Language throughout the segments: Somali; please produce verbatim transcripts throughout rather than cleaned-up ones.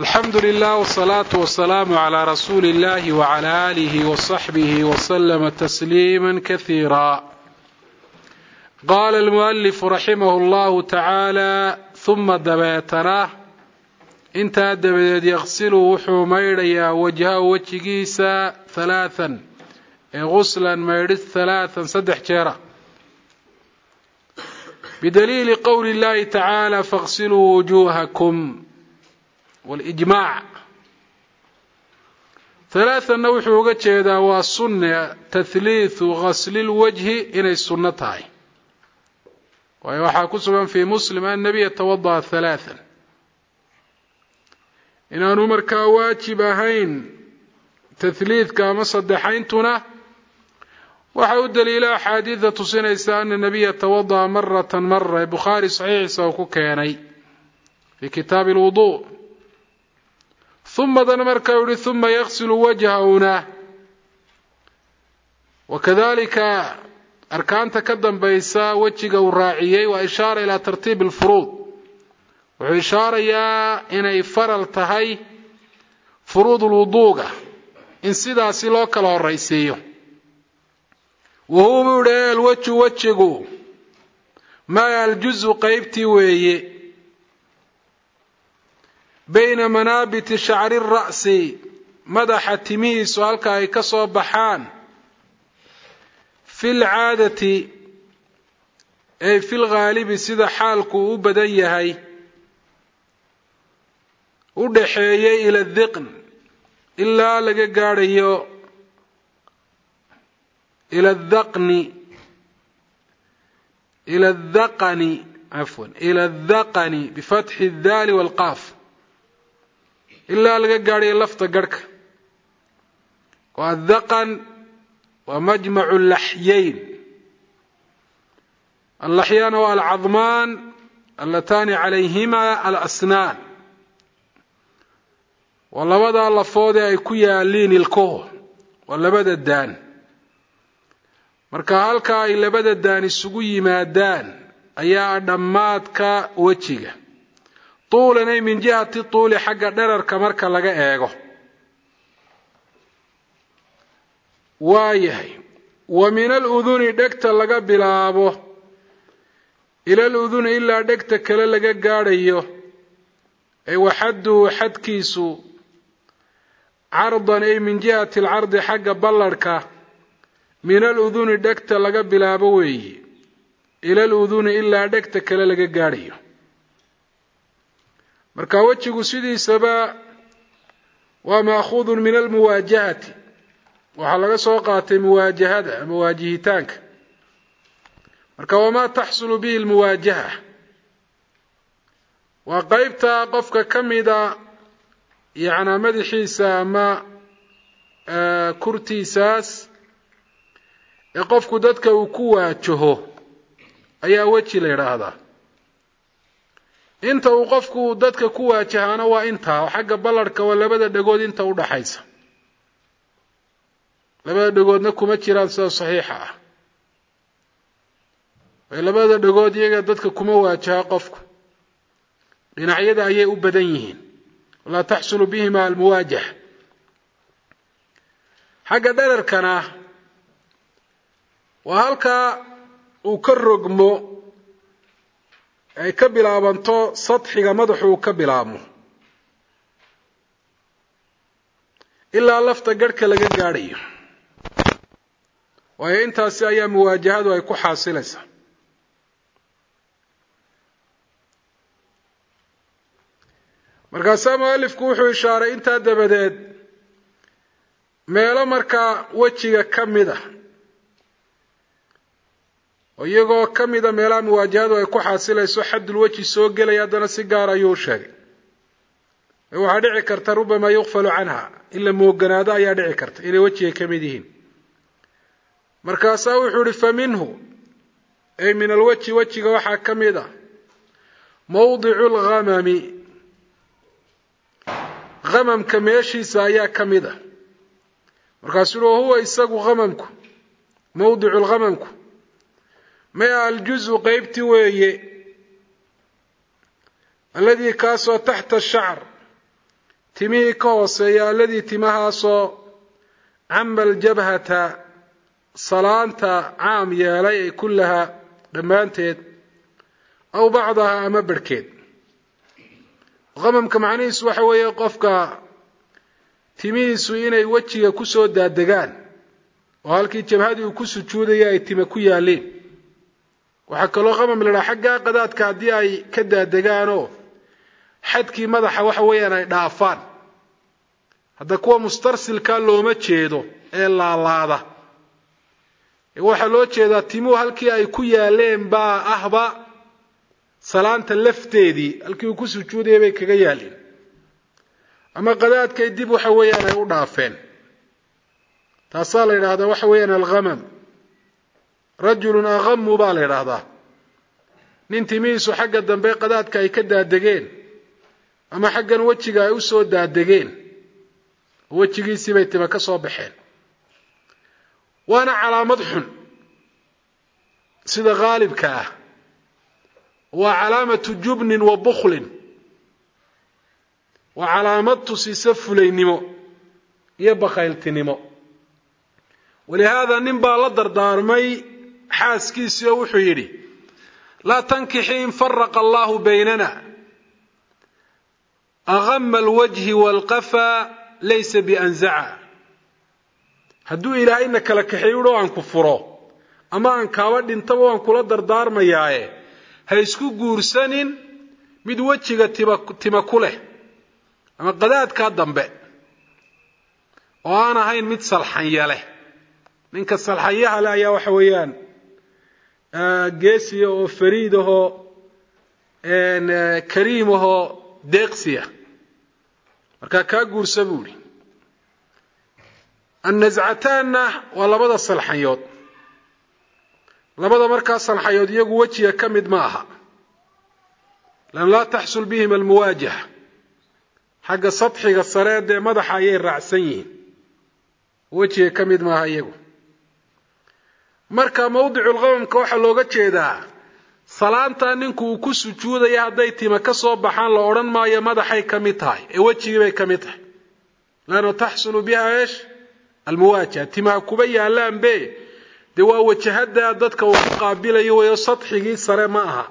الحمد لله والصلاة والسلام على رسول الله وعلى آله وصحبه وسلم تسليما كثيرا. قال المؤلف رحمه الله تعالى ثم دبيتنا انت دبيت يغسل وحو ميريا وجهه وجهيسا ثلاثا غسلا ميرث ثلاثا صدح جيرا بدليل قول الله تعالى فاغسلوا وجوهكم والإجماع. ثلاثا نوح وجهدا والسنة تثليث غسل الوجه إن السنة تاي ويوحى كسبا في مسلم أن النبي يتوضأ ثلاثا إن أنمر كواجبهين تثليث كما صدحينتنا وحود إلى حادثة سنة أن النبي يتوضأ مرة مرة بخاري صحيح سوكوكيني في كتاب الوضوء. ثم ذنمر ثم يغسل وجهه وكذلك أركان تقدم بيسا وجهه الراعيي وإشارة إلى ترتيب الفروض وإشارة إن يفرل تهي فروض الوضوء إن سيدا سلوك له الرئيسي وهو مولي الوجه وجهه ما الجزء قيبتي ويه بين منابت شعر الرأس مدح تميس وهلكا يكسو بحان في العادة أي في الغالب سيدا حالكو بديهي ودحيي إلى الذقن إلا لقاريو إلى الذقن إلى الذقن عفوا إلى الذقن بفتح الذال والقاف إلا لقاري لفظ قرك والذقن ومجمع اللحيين. اللحيان والعظمان اللتان عليهما الأسنان والله بدأ الله فوضي يكويا لين الكوه ولا بدأ الدان marka halka ay labada daan isugu yimaadaan ayaa dhamaadka wajiga طولنا من جهة طول حق درر كمرك لغا ايغو وايهي ومن الأذن دكت لغا بلابو إلى الأذن إلا دكت كلا لغا غاريو أي وحد حد كيسو عرضا أي من جهة العرض حق بلركا من الأذن دكت لغا بلابو إلى الأذن إلا دكت كلا لغا غاريو marka wajigu sidiisaba waa maakhudun min almuwaajahati waxa laga soo qaatay muwaajahada ama waajihitaanka marka wama tahsulu bihi almuwaajaha wa qaybta qofka kamida yaana madaxiisa ama kurtiisaas ee qofku dadka uu ku waajaho ayaa waji la yiraahdaa. inta uu qofku dadka ku waajahana waa inta xagga ballarka waa labada dhagood inta u dhaxaysa labada dhagoodna kuma jiraan sida saxiixa ah way labada dhagood iyaga dadka kuma waajaha qofku dhinacyada ayay u badan yihiin wala tahsulu bihima almuwajah. xagga dhararkana waa halka uu ka rogmo ay ka bilaabanto sadxiga madaxu ka bilaabmo ilaa lafta garhka laga gaarayo waayo intaasi ayaa muwaajahadu ay ku xaasilaysaa. markaasaa mu'alifku wuxuu ishaaray intaa dabadeed meelo markaa wejiga ka mida iyagoo kamida meelaha muwaajahadu ay ku xaasilayso xadul waji soo galay hadana si gaar ayuu sheegay waxa dhici karta rubama yuqfalu canha illa mooganaada ayaa dhici karta inay wajiga kamid yihiin. markaas wuxuu ri faminhu ay min alwaji wajiga waxa kamida mawdi'u alghamami ghamamka meeshiisa ayaa kamida markaas huwa isagu ghamamku mawdi'u alghamamku ما الجزء قيبتي ويه الذي كاسو تحت الشعر timihii ka hooseeya alladii timahaasoo cama aljabhata salaanta caam yeelay ay kullaha dhammaanteed aw bacdaha ama barhkeed. qamamka macnihiisu waxa weeye qofka timihiisu inay wejiga ku soo daadegaan oo halkii jabhadii uu ku sujuudaya ay tima ku yaaleen. waxaa kaloo qamam la dhaha xaggaa qadaadka haddii ay ka daadegaanoo xadkii madaxa waxa weeyaan ay dhaafaan. hadda kuwa mustarsilkaa looma jeedo ee laalaada, waxaa loo jeedaa timuhu halkii ay ku yaaleen baa ahba salaanta lafteedii halkii uu ku sujuudayay bay kaga yaaleen, ama qadaadkay dib waxa weeyaan ay u dhaafeen. taasaa la yidhaahdaa waxa weeyaan alghamam. rajulun aghamu baa la yidhaahdaa nin timihiisu xagga dambe qadaadka ay ka daadegeen ama xaggan wejiga ay u soo daadegeen, wejigiisii bay tima ka soo baxeen. waana calaamad xun sida haalibka ah, waa calaamatu jubnin wa bukhlin, waa calaamad tusisa fulaynimo iyo bakhayltinimo. walihaada nin baa la dardaarmay xaaskiisii oo wuxuu yidhi laa tankixi in faraqa allahu baynana agama alwajhi waalqafaa laysa bianzaca. hadduu ilaahayna kala kaxeeyo aan ku furo ama aan kaaba dhintaba waan kula dardaarmayaaye ha isku guursanin mid wejiga tima ku leh ama qadaadkaa dambe oo aan ahayn mid salxanya leh. ninka salxanyaha leh ayaa waxa weeyaan geesiya oo fariid ahoo kariim ahoo deeqsiya, markaa kaa guursa buu ihi. annascataanna waa labada salxanyood. labada markaa salxanyood iyagu wejiga ka mid ma aha, lan laa taxsul bihim almuwaajaha. xagga sadxiga sare dee madaxa ayay raacsan yihiin, wejiga ka mid maaha iyagu. marka mawdicu lqamamka waxaa looga jeedaa salaantaa ninku uu ku sujuudaya hadday tima ka soo baxaan la odhan maayo madaxay ka mid tahay ee wejigii bay ka mid tahay. laanna taxsulu biha eesh almuwaajaha, timaha kuba yaalaanbe dee waa wajahada dadka uu ku qaabilayo weyo sadxigii sare ma aha.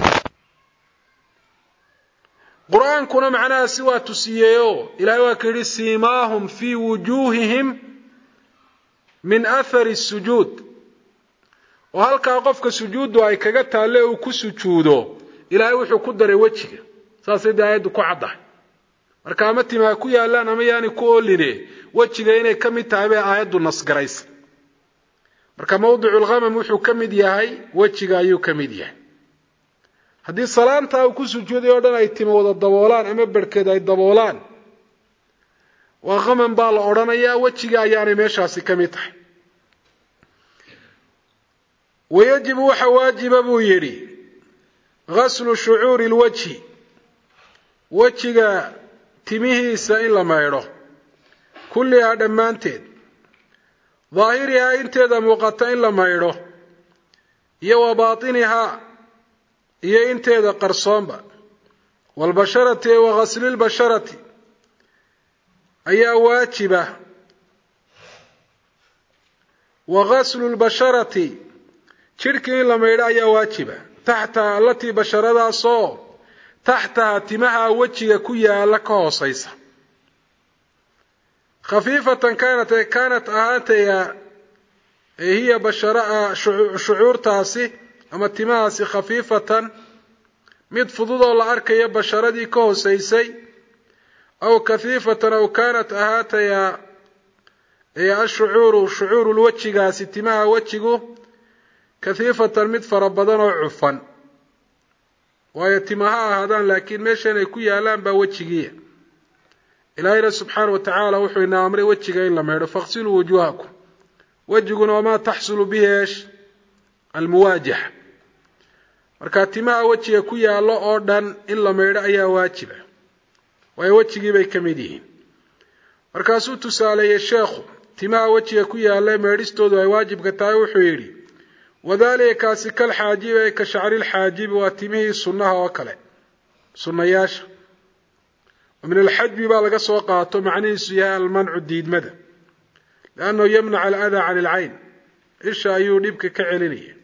qur-aankuna macnahaasi waa tusiyeeyo ilaahay waa ka yidhi siimaahum fii wujuuhihim min athari sujuud, oo halkaa qofka sujuuddu ay kaga taalle uu ku sujuudo ilaahay wuxuu ku daray wejiga. saasay dee aayaddu ku caddahay. marka ama timaha ku yaallaan ama yaani ku ooline wejiga inay ka mid tahay bay aayaddu nasgaraysa. marka mawdicu lghamam wuxuu ka mid yahay wejiga ayuu ka mid yahay. haddii salaantaa uu ku sujuuday oo dhan ay tima wada daboolaan ama barhkeed ay daboolaan waa ghamam baa la odhanayaa, wejiga ayaanay meeshaasi ka mid tahay. wayajibu waxa waajiba buu yidhi ghaslu shucuuri lwajhi, wejiga timihiisa in la maydho, kullihaa dhammaanteed, daahirihaa inteeda muuqata in la maydho, iyo wa baatinihaa iyo inteeda qarsoonba, waalbasharati wa ghaslilbasharati ayaa waajiba, wa ghaslu lbasharati jidhkii in la maydho ayaa waajiba, taxtaha allatii basharadaasoo taxtaha timaha wejiga ku yaalla ka hoosaysa. khafiifatan kaanat ee kaanat ahaataya ee hiya bashara shucuurtaasi ama timahaasi khafiifatan mid fududoo la arkayo basharadii ka hoosaysay, aw kahiifatan aw kaanat ahaataya ee ashucuuru shucuuru lwejigaasi timaha wejigu kahiifatan mid fara badan oo cufan, waayo timaha ahaadaan laakiin meeshan ay ku yaalaan baa wejigiiya. ilaahayna subxaana wa tacaala wuxuu ina amray wejiga in la maydho, faqsiluu wujuuhakum, wejiguna wamaa taxsulu bihi eesh almuwaajaha. markaa timaha wejiga ku yaallo oo dhan in la maydho ayaa waajiba, waayo wejigii bay ka mid yihiin. markaasuu tusaaleeyey sheekhu timaha wejiga ku yaalla maydhistoodu ay waajibka tahay, wuxuu yidhi wadaalika kaasi kal xaajibi ay ka shacri lxaajibi, waa timihii sunnaha oo kale, sunnayaasha. ومن الحجب بالغ سوقاته معنيه سيا المنع الديدمده لأنه يمنع الأذى عن العين إيش أيو نبك كعلنية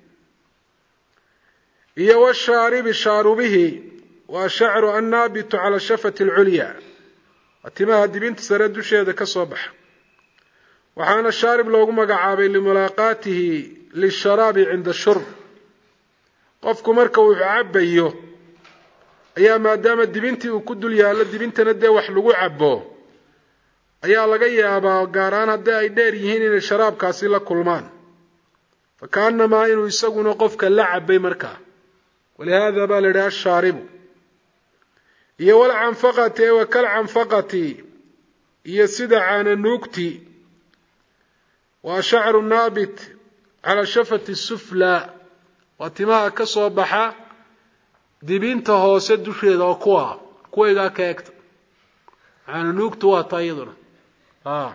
إيه والشارب شاربه وشعر النابت على الشفة العليا أتما هدي بنت سرد شيء كصبح وحان الشارب لو مقعابي لملاقاته للشراب عند الشرب قفكم مركو عبيه أيا ما دام الدبنتي وكد اليالا الدبنتنا دي وحلقو عبوه ayaa laga yaabaa gaaraan haddii ay dheer yihiin inay sharaabkaasi la kulmaan fakaannamaa inuu isaguna qofka la cabay markaa walihaada baa la yidhaha ashaaribu iyo walcanfaqati wa kalcanfaqati iyo sida caananuugti waa shacru naabit cala shafati sufla waa timaha ka soo baxa dibinta hoose dusheeda oo kuwa kuwaygaa ka egta caananuugtu waa taa iyaduna آه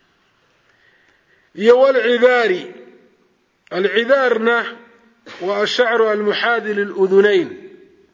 يو العذار العذارنا والشعر المحاذي للأذنين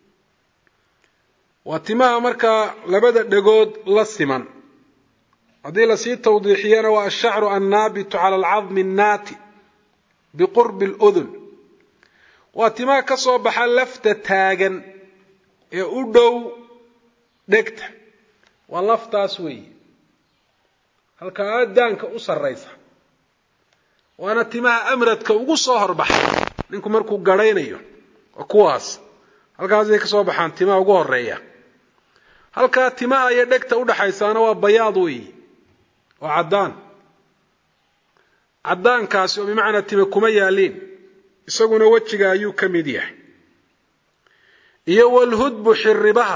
واتماها مركا لبدأ دقود لصما هذه لسي توضيحيانا والشعر النابت على العظم الناتي بقرب الأذن واتماها كصوبح لفتة تاغن يؤدو دكت واللفتة سوي halka aadaanka u sareysa waana timaha amradka ugu soo horbaxay ninku markuu gareynayo oo kuwaas halkaas ay ka soo baxaan timaha ugu horeeya halka timaha iyo dhegta u dhaxaysaana waa bayaad weey oo cadaan cadaankaasi oo macna tima kuma yaalin isaguna wajiga ayuu kamid yahay iyo wal hudbu xirribaha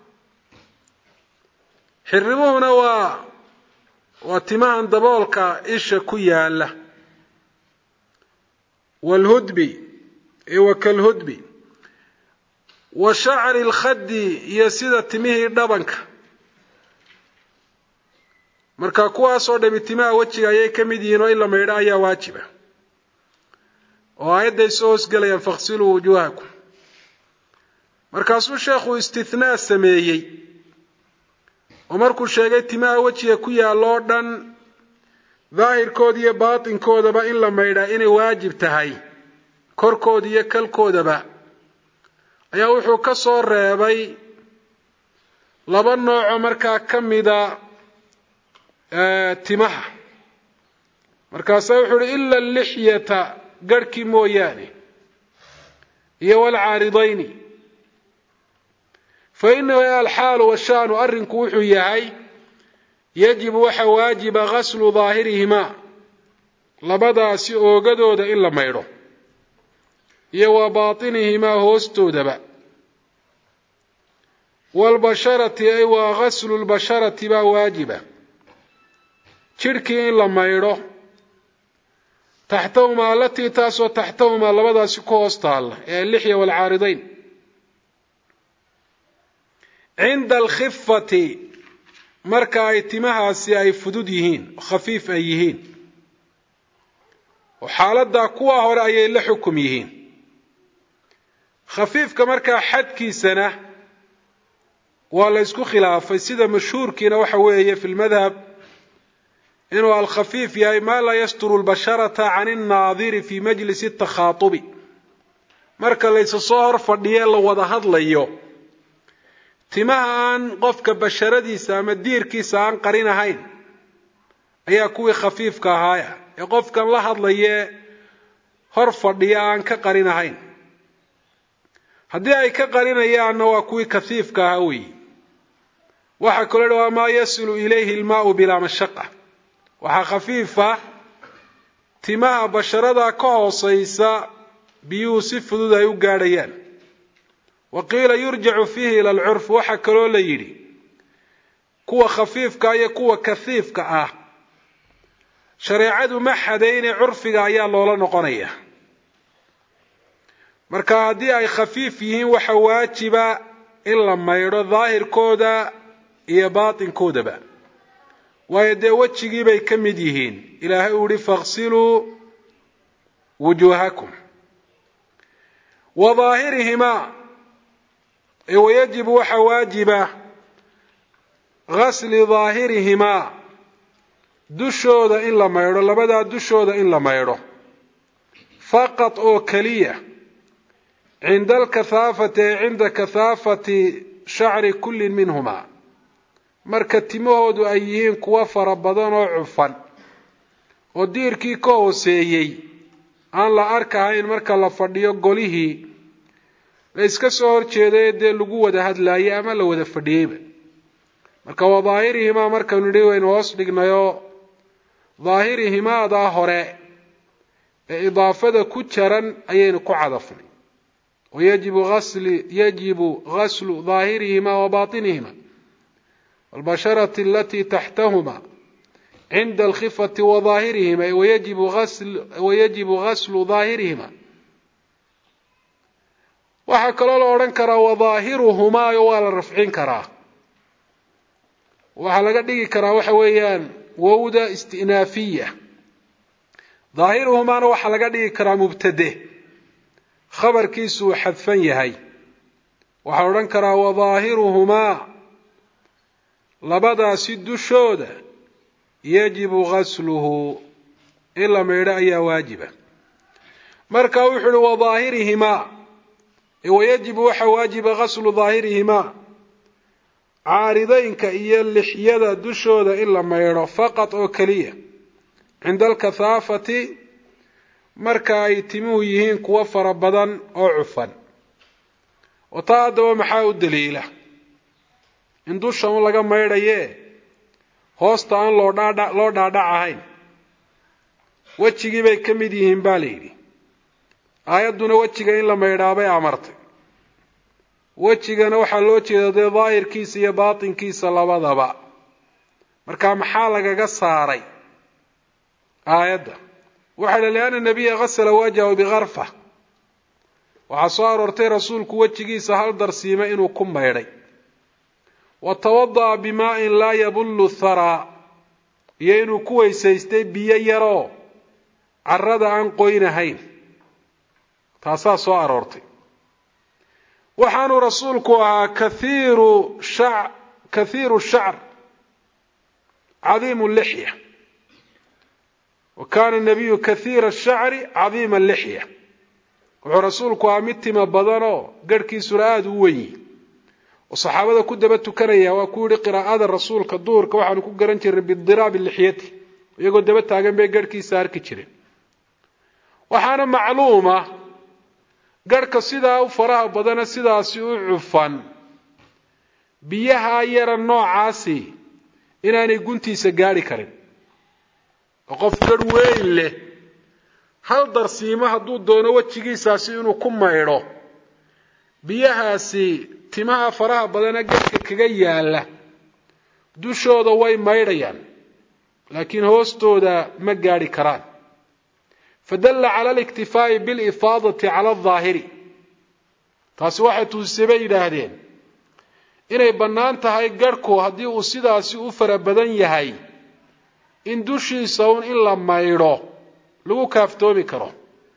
xirribuhuna waa واتماعا دبولك إيش كيالا والهدبي إيوه كالهدبي وشعر الخد يسيد تميه دبنك مركا كواسو دبي تماه وجهي أي كمدين إلا ما يرى أي واجبة وآيات يسوس قال ينفغسلوا وجوهكم مركا سو شيخ استثناء سميهي ومركو sheegay timaha wajiga ku yaalo dhan daahirkood iyo baatinkoodaba in la meeyda inay waajib tahay korkood iyo kalkoodaba ayaa wuxuu ka soo reebay laba nooc markaa kamida ee timaha markaas wuxuu illa lixyata garki mooyaane iyo wal caaridayni فإنه الحال والشان أرنك وحيهاي يجب وحواجب غسل ظاهرهما لبدا سيوغدود إلا ميرو يو باطنهما هوستودبا والبشرة أي وغسل البشرة با واجبة شركي إلا ميرو تحتهما التي تاسو تحتهما لبدا سيكوستال اللحية والعارضين عند الخفة مركا ايتمها سي فدوديهين خفيف ايهين وحالة كوا هورا اي لحكميهين خفيف كمركا حدكي سنة ولا يسكو خلاف سيدا مشهور كينا وحوية في المذهب انه الخفيف يا ما لا يستر البشرة عن الناظر في مجلس التخاطب مركا ليس صهر فرديال وضا هدليو timahan qofka basharadiisa ama diirkiisa aan qarin ahayn ayaa kuwii khafiifka ahaaya ee qofkan la hadlaye hor fadhiya aan ka qarin ahayn haddii ay ka qarinayaanna waa kuwii khafiifka ahaa weeye waxa kale oo ma yasilu ilayhi almaa'u bila mashaqqa waxa khafiifa timaha basharada ka hooseysa biyuu si fudud ay u gaadhayaan وقيل يرجع فيه إلى العرف وحكى له ليري كوا خفيف كايا كوا كثيف كاه شريعة ما حدين عرف كايا لولا نقنية مركا هدي أي خفيف فيه وحواجبا إلا ما يرى ظاهر كودا إيا باطن كودا با ويدي وجهي بي كمديهين إلى هؤلاء فاغسلوا وجوهكم وظاهرهما ويجب وحواجبه ghasli daahirihimaa dushooda in la maydho labadaa dushooda in la maydho faqad oo keliya cinda alkathaafati ay cinda kathaafati shacri kullin minhumaa marka timahoodu ay yihiin kuwa fara badan oo cufan oo diirkii ka hooseeyey aan la arkahayn marka la fadhiyo golihii la iska soo horjeeday dee lagu wada hadlaayay ama la wada fadhiyeyba marka waa daahirihimaa markaynu nidhi waynu hoos dhignayo daahirihimaadaa hore ee idaafada ku jaran ayaynu ku cadafnay wayajibu asli yajibu ghaslu daahirihimaa wa baatinihima walbasharati alatii taxtahuma cinda alkhifati wa daahirihima wayajibu asl wayajibu ghaslu daahirihima waxaa kaloo la odhan karaa wadaahiruhumaayo waa la rafcin karaa waxaa laga dhigi karaa waxa weeyaan wowda istinaafiya daahiruhumaana waxaa laga dhigi karaa mubtade khabarkiisu uu xadfan yahay waxaa odhan karaa wadaahiruhumaa labadaasi dushooda yajibu ghasluhu in la maydho ayaa waajiba marka wuxuu uhi wadaahirihimaa wayajibu waxaa waajiba ghaslu daahirihimaa caaridaynka iyo lixyada dushooda in la maydho faqad oo keliya cinda alkathaafati marka ay timuhu yihiin kuwa fara badan oo cufan oo taa haddaba maxaa u daliila in dusha un laga maydhaye hoosta aan loo dhaadha loo dhaadhac ahayn wejigii bay ka mid yihiin baa la yidhi aayadduna wejiga in la maydhaabay amartay wejigana waxaa loo jeeda dee daahirkiisa iyo baatinkiisa labadaba marka maxaa lagaga saaray aayadda waxaa la lianna nabiya ghasala wajhahu bigarfa waxaa soo aroortay rasuulku wejigiisa hal darsiima inuu ku maydhay watawada'a bimaa'in laa yabullu tharaa iyo inuu ku weysaystay biyo yaroo carrada aan qoynahayn taasaa soo aroortay waxaanuu rasuulku ahaa kathiiru shac kathiiru shacr cadiimu lixya wa kaana nabiyu kathiira ashacri cadiima lixya wuxuu rasuulku ahaa mid tima badanoo garhkiisuna aada u wenyi oo saxaabada ku daba tukanaya waa ku yihi qiraa'ada rasuulka duhurka waxaanu ku garan jirnay bidiraabi lixyati iyagoo daba taagan bay garhkiisa arki jireen waxaana macluuma garhka sidaa u faraha badana sidaasi u cufan biyaha yara noocaasi inaanay guntiisa gaadhi karin oo qof garh weyn leh hal darsiimo hadduu doono wejigiisaasi inuu ku maydho biyahaasi timaha faraha badana garhka kaga yaala dushooda way maydhayaan laakiin hoostooda ma gaadhi karaan fadalla cala aliktifaa'i bilifaadati cala aldaahiri taasi waxay tuusisay bay yidhaahdeen inay bannaan tahay garhku haddii uu sidaasi u fara badan yahay in dushiisa un in la maydho lagu kaaftoomi karo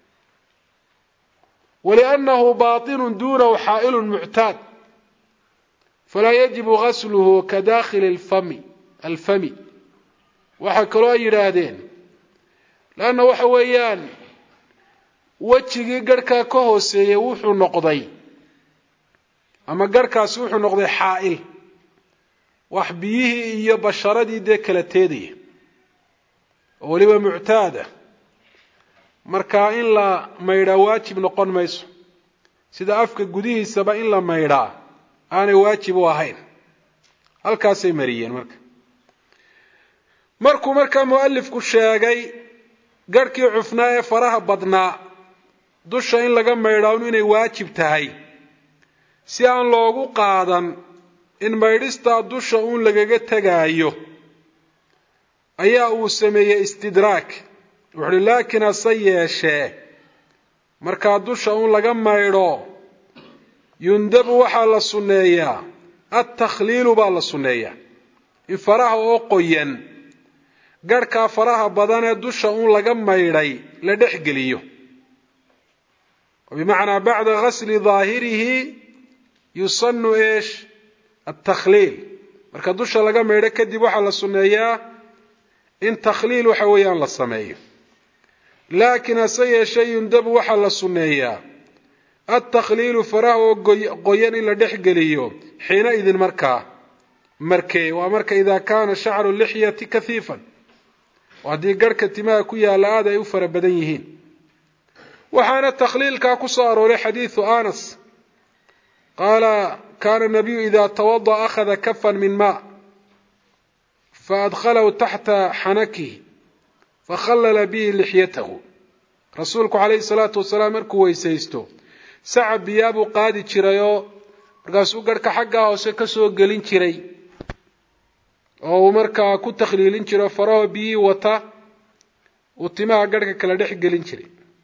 waliannahu baatinun duunahu xaa'ilun muctaad falaa yajibu ghasluhu ka daakhili alfami alfami waxaa kaloo ay yidhaahdeen lanna waxa weeyaan wejigii garhkaa ka hooseeyey wuxuu noqday ama garhkaasi wuxuu noqday xaa'il wax biyihii iyo basharadii dee kala teedaya oo weliba muctaada markaa in la maydhaa waajib noqon mayso sida afka gudihiisaba in la maydhaa aanay waajib u ahayn halkaasay mariyeen marka markuu markaa mu'alifku sheegay garhkii cufnaa ee faraha badnaa dusha in laga maydhaa inay waajib tahay si aan loogu qaadan in maydhistaa dusha uun lagaga tegaayo ayaa uu sameeyey istidraak wuxu uhi laakiin hase yeeshee markaa dusha uun laga maydho yundabu waxaa la sunneeyaa altakhliilu baa la sunneeyaa in faraha oo qoyan garhkaa faraha badan ee dusha uun laga maydhay la dhex geliyo bimacnaa bacda ghasli daahirihi yusanu eesh altakhliil marka dusha laga meedho kadib waxaa la sunneeyaa in takhliil waxa weeyaan la sameeyo laakiin hase yeeshee yundabu waxaa la sunneeyaa altakhliilu faraha oo qoyan in la dhex geliyo xiina idin markaa markee waa marka idaa kaana shacru lixyati kahiifan oo haddii garhka timaha ku yaalla aad ay u fara badan yihiin waxaana takhliilkaa ku soo arooray xadiidu anas qaala kaana nabiyu idaa tawada'a akhada kafan min maa faadkhalahu taxta xanakihi fakhallala bihi lixyatahu rasuulku calayhi salaatu wasalaam markuu weysaysto sacab biyaa buu qaadi jirayoo markaasuu garhka xaggaa hoose ka soo gelin jiray oo uu markaa ku takhliilin jiro faraho biyihii wata uu timaha garhka kala dhex gelin jiray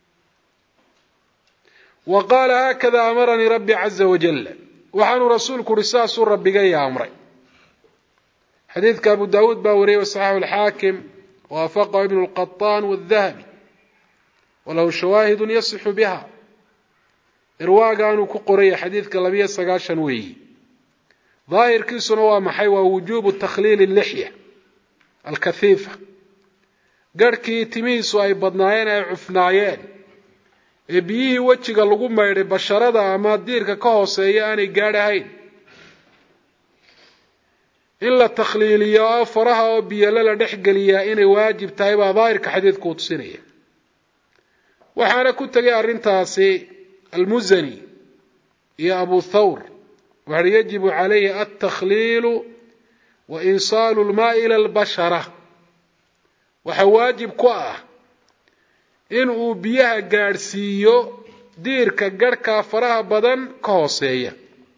wa qaala haakada amaranii rabbi caza wajalla waxaanuu rasuulku uhi saasuu rabbigaya amray xadiidka abu daawuud baa wariyey wasaxaxu alxaakim waafaqahu ibnu lqaطaan wadahabi walahu shawaahidun yasixu biha irwaagaanuu ku qoraya xadiidka labiyo sagaashan weeyi daahirkiisuna waa maxay waa wujuubu takhliili lixya alkahiifa garhkii timihiisu ay badnaayeen ay cufnaayeen ee biyihii wejiga lagu maydhay basharada ama diirka ka hooseeya aanay gaadhahayn in la takhliiliyo oo faraha oo biyalo la dhex geliyaa inay waajib tahay baa daahirka xadiidku u tusinaya waxaana ku tegay arrintaasi almuzani iyo abu thawr waxaa yajibu calayhi altakhliilu wa insaalu lmaai ila albashara waxaa waajib ku ah in uu biyaha gaadhsiiyo diirka garhkaa faraha badan ka hooseeya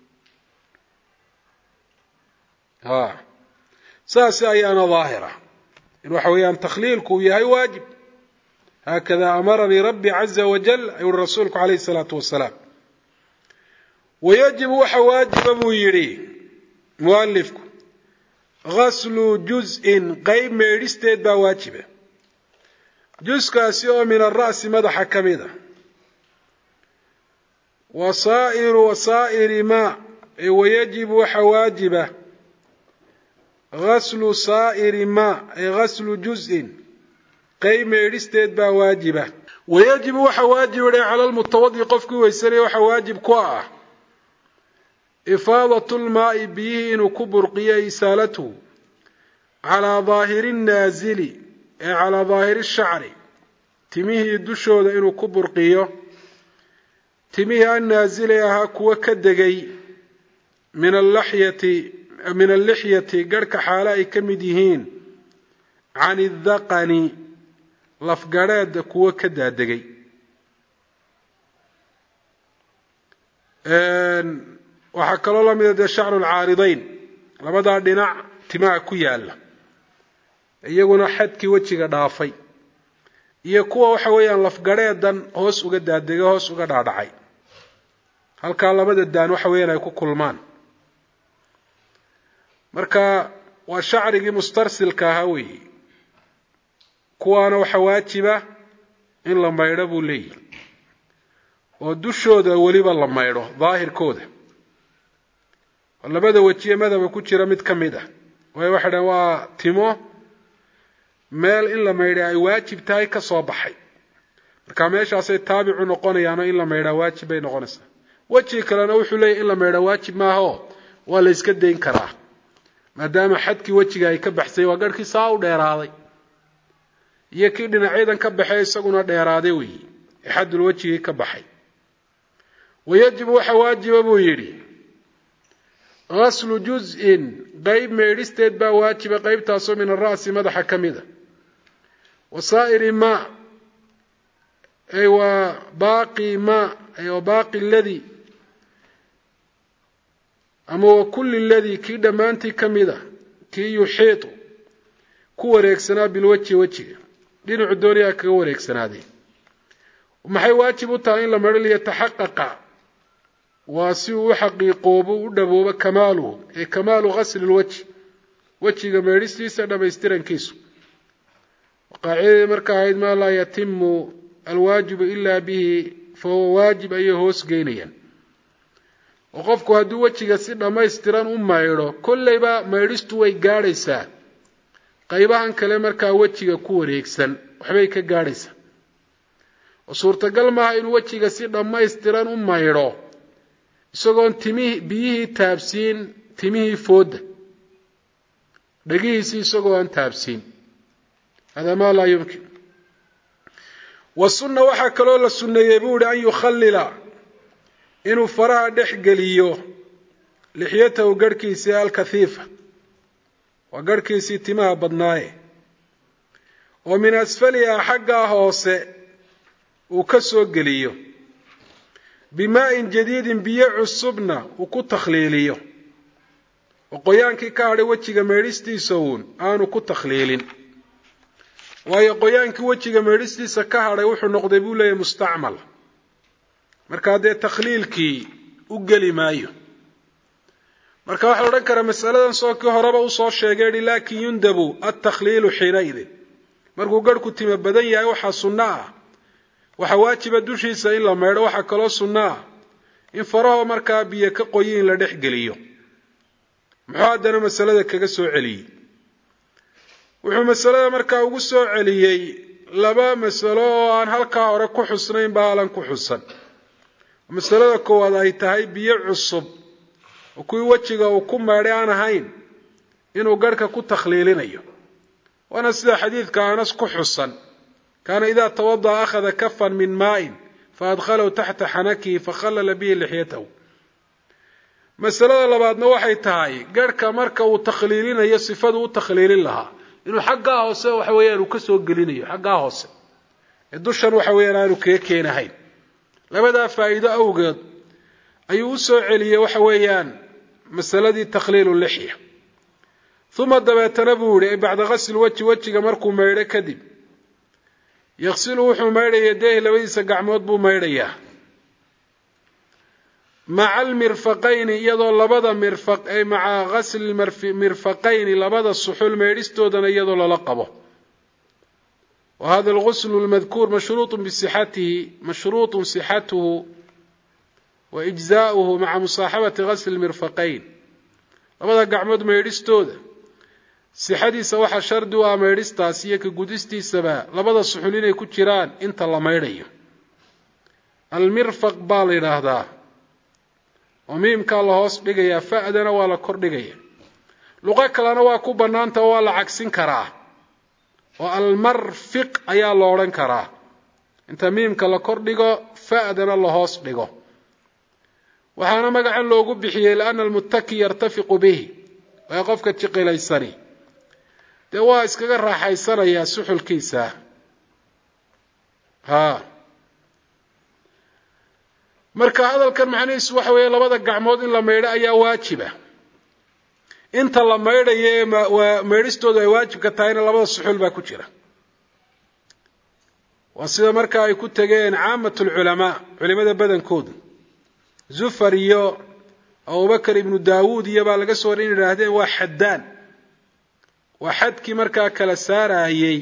saas ayaana daahira in waxa weeyaan takhliilku uu yahay waajib haakada amaranii rabbi caza wajal ayuu uri rasuulku calayhi salaatu wasalaam wayajibu waxa waajiba buu yidhi mualifku ghaslu juz-in qayb meedhisteed baa waajiba juskaasi oo min ara'si madaxa ka mid a wasaa'iru wasaa'iri maa ee wayajibu waxa waajiba ghaslu saa'iri maa ee ghaslu juz-in qayb meedhisteed baa waajiba wayajibu waxa waajib idhe cala lmutawadi qofkii weysanaya waxa waajib ku ah ifaadatu lmaa'i biyihii inuu ku burqiyo isaalatuhu calaa daahiri nnaasili ee calaa daahiri shacri timihii dushooda inuu ku burqiyo timihii annaasili ahaa kuwa ka degay min alaxyati min allixyati garhka xaale ay ka mid yihiin can idaqani lafgadheeda kuwa ka daadegay waxaa kaloo la mida dee shacru lcaaridayn labadaa dhinac timaha ku yaala iyaguna xadkii wejiga dhaafay iyo kuwa waxa weeyaan lafgadheedan hoos uga daadegay hoos uga dhaadhacay halkaa labada daan waxa weeyaan ay ku kulmaan marka waa shacrigii mustarsilka ahaa weeye kuwaana waxa waajiba in la maydho buu leeyahy oo dushooda weliba la maydho daahirkooda oo labada wejiye madaba ku jira mid ka mid ah waayo waxay dhahen waa timo meel in la maydha ay waajib tahay ka soo baxay marka meeshaasay taabicu noqonayaano in la maydhaa waajib bay noqonaysaa weji kalena wuxuu leeyahy in la maydhaa waajib maaho waa la iska dayn karaa maadaama xadkii wejiga ay ka baxsay waa garhkii saa u dheeraaday iyo kii dhinacyadan ka baxay isaguna dheeraaday weeye ee xaddul wejigii ka baxay wayajibu waxa waajiba buu yidhi ghaslu juz-in qayb meedhisteed baa waajiba qaybtaasoo min ara'si madaxa ka mida wasaa'iri maa ay waa baaqi maa ay waa baaqi ladii ama wa kulli ladii kii dhammaantii ka mida kii yuxiitu ku wareegsanaa bilwajhi wejiga dhinacu dooniyaa kaga wareegsanaadee maxay waajib u tahay in la maydho liyataxaqaqa waa si uu u xaqiiqoobo u dhaboobo kamaaluhu ee kamaalu ghasli lwajhi wejiga meedhistiisa dhamaystirankiisu qaacidadii marka ahayd maa laa yatimu alwaajibu ilaa bihi fahuwa waajib ayay hoos geynayaan وقفكو هدو وجهك سي dhamaystiran u maydho kullayba maydhistu way gaadhaysaa qaybahan kale markaa wejiga ku wareegsan waxbay ka gaadhaysaa oo suurtagal maaha in wejiga si dhamaystiran u maydho isagoon timihii biyihii taabsiin timihii fooda dhagihiisii isagoo aan taabsiin hada maa laa yumkin wasunna waxaa kaloo la sunneeyey buu yihi an yukhallila inuu faraha dhex geliyo lixyatahu garhkiisii alkathiifa waa garhkiisii timaha badnaaye oo min asfaliha xaggaa hoose uu ka soo geliyo bimaa'in jadiidin biyo cusubna uu ku takhliiliyo oo qoyaankii ka hadhay wejiga meedhistiisa uun aanu ku takhliilin waayo qoyaankii wejiga meedhistiisa ka hadhay wuxuu noqday buu leeyahay mustacmal markaa dee takhliilkii u geli maayo marka waxaa la odhan karaa masaladan soo kii horeba usoo sheegay hi laakin yundabu altakhliilu xiinaidin markuu garhku tima badan yahay waxaa sunno ah waxaa waajiba dushiisa in la maydho waxaa kaloo sunno ah in faraho markaa biyo ka qoyi in la dhex geliyo muxuu haddana masalada kaga soo celiyey wuxuu masalada markaa ugu soo celiyey laba masalo oo aan halkaa hore ku xusnayn ba alan ku xusan masalada koowaad ay tahay biyo cusub oo kuwii wejiga uu ku maydhay aan ahayn inuu garhka ku takhliilinayo waana sida xadiidka anas ku xusan kaana idaa tawada'a akhada kafan min maa'in faadkhalahu taxta xanakihi fakhallala bihi lixyatahu masalada labaadna waxay tahay garhka marka uu takhliilinayo sifadu u takhliilin lahaa inuu xaggaa hoose waxa weeyaan uu ka soo gelinayo xaggaa hoose ee dushan waxa weeyaan aanu kaga keenahayn labadaa faa'iido awgeed ayuu u soo celiyey waxa weeyaan masaladii takhliilu lixya uma dabeetana buu yihi ay bacda ghasl weji wejiga markuu maydho kadib yaqsilu wuxuu maydhaya yadeehi labadiisa gacmood buu maydhayaa maca almirfaqayni iyadoo labada mirfaq ay maca ghasli mirfaqayni labada suxul maydhistoodana iyadoo lala qabo wa hada alghusl almadkuur mashruuط bisixatihi mashruuط sixatuhu wa ijzaa'uhu maca musaaxabati ghasli almirfaqayn labada gacmood maydhistooda sixadiisa waxaa shardi u ah maydhistaas iyo ka gudistiisaba labada suxul inay ku jiraan inta la maydhayo almirfaq baa la yidhaahdaa oo miimkaa la hoos dhigayaa fa'dana waa la kor dhigaya luqo kalena waa ku bannaanta oo waa la cagsin karaa oo almarfiq ayaa la odhan karaa inta miimka la kor dhigo fa'dana la hoos dhigo waxaana magacan loogu bixiyey lianna almuttaki yartafiqu bihi waa qofka jiqilaysani dee waa iskaga raaxaysanayaa suxulkiisa ha marka hadalkan macnihiisu waxa weeye labada gacmood in la maydho ayaa waajiba inta la maydhayo ee maydhistoodu ay waajibka tahayna labada suxul baa ku jira waa sida marka ay ku tegeen caamatu lculamaa culimada badankoodu zufar iyo abubakar ibnu daawuud iyo baa laga soo warin yidhaahdeen waa xaddaan waa xadkii markaa kala saarayey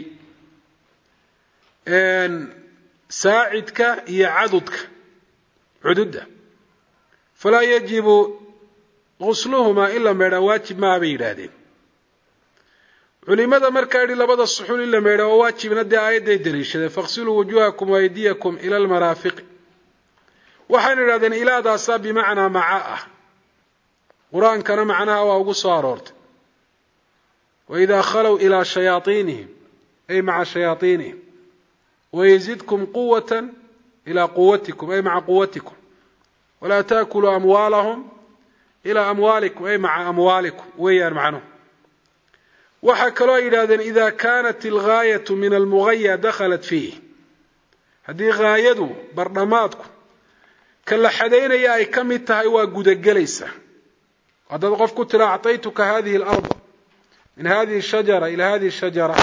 saacidka iyo cadudka cududda falaa yajibu gusluhumaa in la maydhaa waajib maaha bay yidhaahdeen culimada markaa yidhi labada suxul in la maydhaa waa waajibna dee aayadday daliishadeen faqsiluu wujuuhakum waaydiyakum ila almaraafiqi waxaan idhahdeen ilaadaasaa bimacnaa maca ah qur-aankana macnaha waa ugu soo aroortay waidaa khalow ilaa shayaaiinihim ay maca shayaaiinihim wayzidkum quwata ilaa quwatikum ay maca quwatikum walaa taakuluu amwaalahum ilaa amwaalikum ay maca amwaalikum weeyaan macnuhu waxaa kaloo yidhahdeen ida kaanat algaayatu min almugaya dakhalat fiih haddii gaayadu bardhamaadku ka la xadaynaya ay ka mid tahay waa gudagelaysa haddaad qof ku tira acطaytuka hadihi اlard min hadihi الshajara ila hadihi الshajara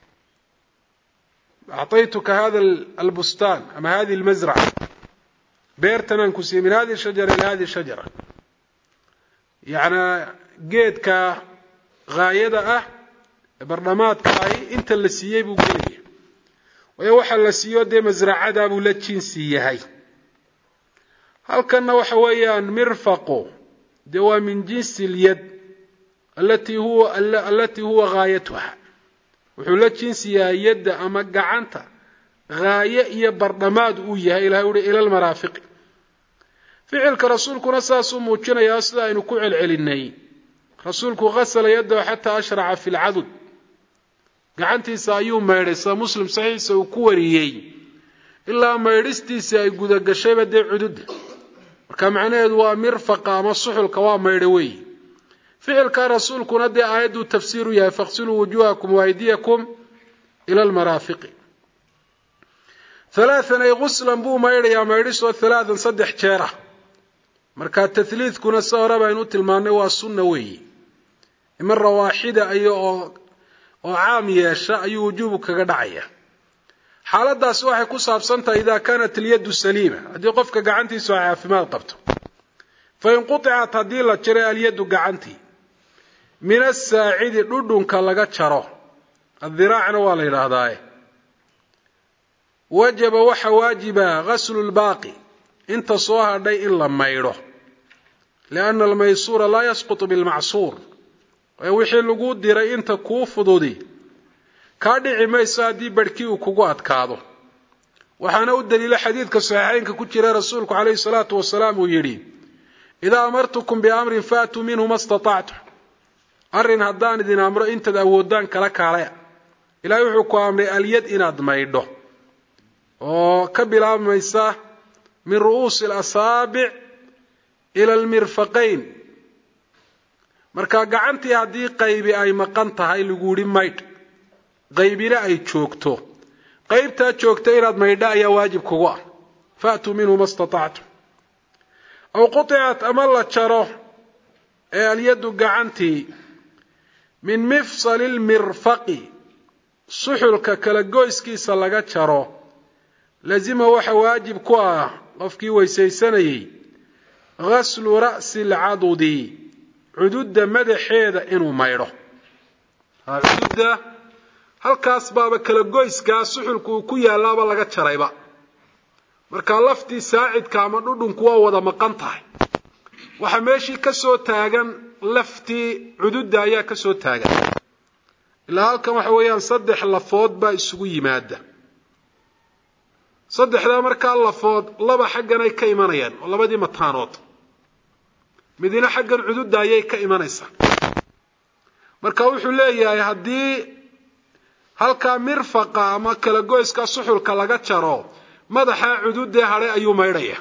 acطaytuka hada albustaan ama hadihi اlmazraca beertanaan ku siiyey min hadihi الshajara ila hadihi الshajara yacnaa geedka gaayada ah ee bardhamaadka ahi inta la siiyey buu gelaya waayo waxa la siiyo dee masracadaa buu la jinsi yahay halkanna waxa weeyaan mirfaqu dee waa min jinsi lyad allatii huwa allatii huwa gaayatuha wuxuu la jinsi yahay yadda ama gacanta gaaye iyo bardhamaad uu yahay ilahay uhi ila almaraafiqi ficilka rasuulkuna saasuu muujinayaa sida aynu ku celcelinay rasuulku qasala yadahu xataa ashraca fi lcadud gacantiisa ayuu maydhay sida muslim saxiixa uu ku wariyey ilaa maydhistiisii ay gudagashayba dee cududda marka macnaheedu waa mirfaqa ama suxulka waa maydha weeye ficilka rasuulkuna dee aayaddu tafsiiru yahay faqsiluu wujuhakum waaydiyakum ila almaraafiqi halaathan ay guslan buu maydhayaa maydhisoo halaathan saddex jeer ah marka tahliidkuna sa hore baynu tilmaannay waa sunna weeye mara waaxida ayo oo oo caam yeesha ayuu wujuubu kaga dhacaya xaaladaasi waxay ku saabsan tahay idaa kaanat alyaddu saliima haddii qofka gacantiisu ay caafimaad qabto fain quطicat haddii la jaray alyaddu gacantii min asaacidi dhudhunka laga jaro adiraacna waa la yidhaahdaaye wajaba waxa waajiba gaslu lbaaqi inta soo hadhay in la maydho lianna almaysuura laa yasqutu bilmacsuur ee wixii lagu diray inta kuu fududi kaa dhici mayso haddii barhkii uu kugu adkaado waxaana u daliila xadiidka saxiixaynka ku jira rasuulku calayhi salaatu wasalaam uu yidhi idaa amartukum biamrin faatuu minhu ma statactum arrin haddaan idin amro intaad awoodaan kala kaalaya ilaahay wuxuu ku amray alyad inaad maydho oo ka bilaabmaysa min ru'uusi alasaabic ila almirfaqayn marka gacantii haddii qaybi ay maqan tahay lagu yidhi maydh qaybina ay joogto qaybtaa joogta inaad maydha ayaa waajib kugu ah faatuu minhu ma statactum aw quطicat ama la jaro ee alyaddu gacantii min mifsali lmirfaqi suxulka kala goyskiisa laga jaro lazima waxa waajib ku ah qofkii weysaysanayey gaslu ra'si alcadudi cududda madaxeeda inuu maydho cududda halkaas baaba kala goyskaa suxulku uu ku yaalaaba laga jarayba markaa laftii saacidka ama dhudhunku waa wada maqan tahay waxa meeshii ka soo taagan laftii cududda ayaa ka soo taagan ilaa halkan waxa weeyaan saddex lafood baa isugu yimaada saddexdaa markaa lafood laba xaggan ay ka imanayaan oo labadii mataanood midina xaggan cududda ayay ka imanaysaa marka wuxuu leeyahay haddii halkaa mirfaqa ama kala goyska suxulka laga jaro madaxa cududee hadhay ayuu maydhaya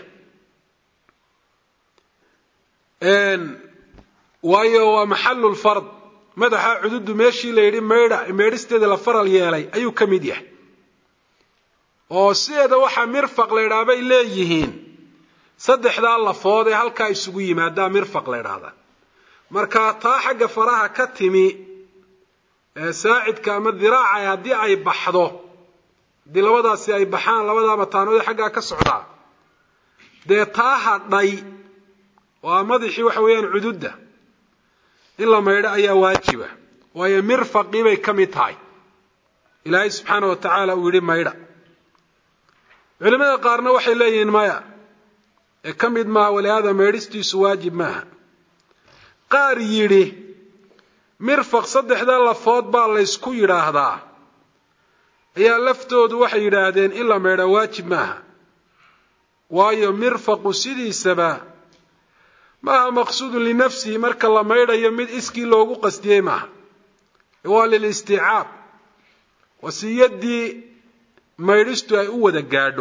waayo waa maxalu lfard madaxa cududdu meeshii la yidhi maydha maydhisteeda la faral yeelay ayuu ka mid yahay oo sideeda waxaa mirfaq la yidhaha bay leeyihiin saddexdaa lafood ee halkaa isugu yimaadaa mirfaq la yidhaahdaa marka taa xagga faraha ka timi saacidka ama diraaca haddii ay baxdo haddii labadaasi ay baxaan labadaa mataanood xaggaa ka socdaa dee taa hadhay waa madaxii waxa weeyaan cududda in la maydho ayaa waajiba waayo mirfaqii bay ka mid tahay ilaahay subxaana wa tacaala uu yidhi maydha culimada qaarna waxay leeyihiin maya ee ka mid maaha walihaada maydhistiisu waajib maaha qaar yidhi mirfaq saddexdaa lafood baa laysku yidhaahdaa ayaa laftoodu waxay yidhaahdeen in la maydha waajib maaha waayo mirfaqu sidiisaba maaha maqsuudun linafsihi marka la maydhayo mid iskii loogu qasdiyey maaha waa lilistiicaab wasiyaddii maydhistu ay u wada gaadho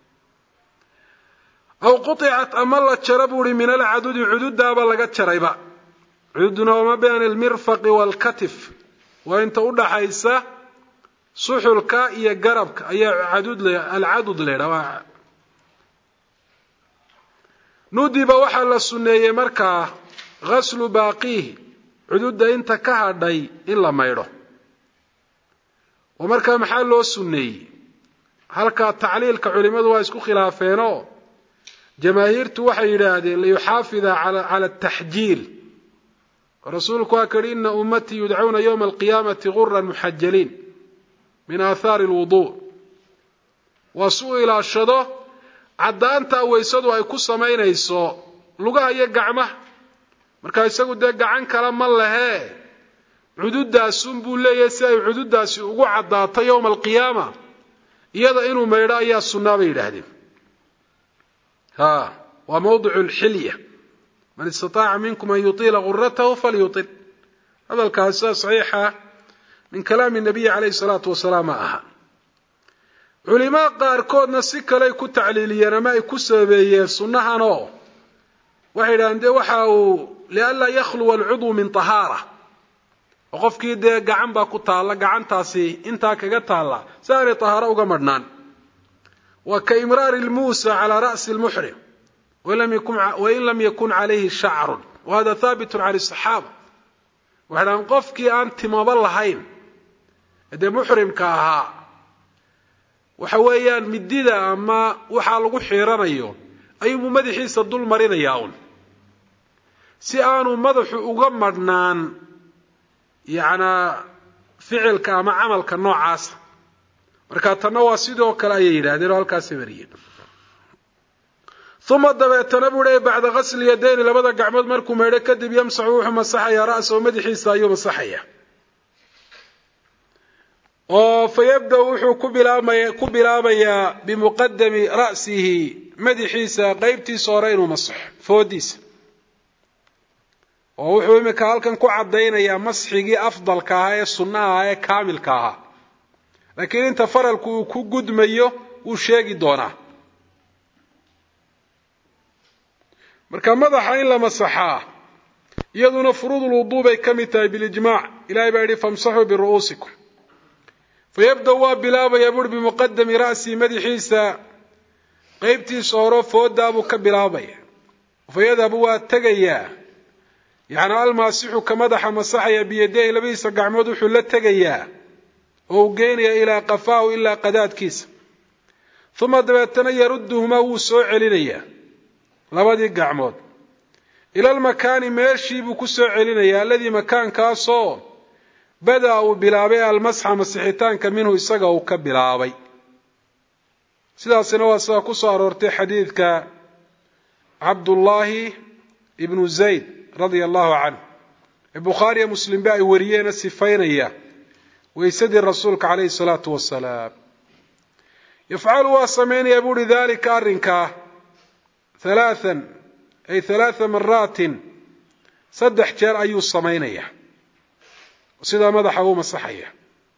aw quطicat ama la jaro buu uhi min alcadudi cududdaaba laga jarayba cududduna wama bayna almirfaqi waalkatif waa inta u dhaxaysa suxulka iyo garabka ayaa alcadud la ydhaha nudiba waxaa la sunneeyey markaa gaslu baaqiihi cududda inta ka hadhay in la maydho oo markaa maxaa loo sunneeyey halkaa tacliilka culimmadu waa isku khilaafeenoo jamaahiirtu waxay yidhaahdeen liyuxaafida cala ataxjiil rasuulku waa ka yihi ina ummatii yudcauna yowma alqiyaamati guran muxajaliin min aathaari alwuduu waa su ilaashado cadaanta weysadu ay ku samaynayso lugaha iyo gacmaha marka isagu de gacan kala ma lahe cududaasun buu leeyahay si ay cududaasi ugu cadaato yawm alqiyaama iyada inuu meedho ayaa sunnaa bay yidhaahdeen ha waa mawdicu alxilya man istataaca minkum an yutiila gurratahu falyutil hadalkaasi saxiixa min kalaami nabiyi calayhi salaatu wasalaam aha culimaa qaarkoodna si kale ku tacliiliyeen ama ay ku sabeeyeen sunnahanoo waxay yidhahdeen dee waxa uu lianlaa yakhluwa alcudwu min tahaara oo qofkii dee gacan baa ku taalla gacantaasi intaa kaga taalla si aanay tahaaro uga madhnaan waa ka imraari lmuusa calaa ra'si lmuxrim wain lam yakun calayhi shacrun wahada haabitun can asaxaaba waxay dhahaan qofkii aan timaba lahayn dee muxrimka ahaa waxa weeyaan midida ama waxaa lagu xiiranayo ayuu madaxiisa dul marinayaa un si aanu madaxu uga madhnaan yacna ficilka ama camalka noocaasa marka tanna waa sidoo kale ayay yidhahdeen oo halkaasi mariyeen uma dabeetana buu leeyay bacda ghasli yadayni labada gacmood markuu meedho kadib yamsaxu wuxuu masaxayaa ra'sahu madaxiisa ayuu masaxayaa oo fayabda wuxuu ku bilaabaya ku bilaabayaa bimuqaddami ra'sihi madaxiisa qaybtiisa hore inuu masaxo foodiisa oo wuxuu imika halkan ku cadaynayaa masxigii afdalka ahaa ee sunnaha ahaa ee kaamilka ahaa laakiin inta faralku uu ku gudmayo wuu sheegi doonaa marka madaxa in la masaxaa iyaduna furuudul wuduu bay ka mid tahay bilijmaac ilaahay baa yidhi famsaxuu biru'uusikum fayabda waa bilaabayaa buuri bimuqadami ra'sii madaxiisa qaybtiisa hore foodaa buu ka bilaabaya fayadhabu waa tegayaa yacni almaasixu ka madaxa masaxaya biyadayhi labadiisa gacmood wuxuu la tegayaa oo uu geynayaa ilaa qafaahu ilaa qadaadkiisa uma dabeetana yarudduhumaa wuu soo celinayaa labadii gacmood ila almakaani meeshii buu ku soo celinayaa alladii makaankaasoo badaa uu bilaabay almasxa masixitaanka minhu isaga uu ka bilaabay sidaasina waa sidaa ku soo aroortay xadiidka cabdullaahi ibnu zayd radia allahu canhu ee bukhaariya muslim ba ay wariyeena sifaynaya weysadii rasuulka calayhi salaatu wasalaam yafcalu waa samaynayaa buuhi daalika arrinkaa halaathan ay halaatha maraatin saddex jeer ayuu samaynayaa sidaa madaxa uu masaxaya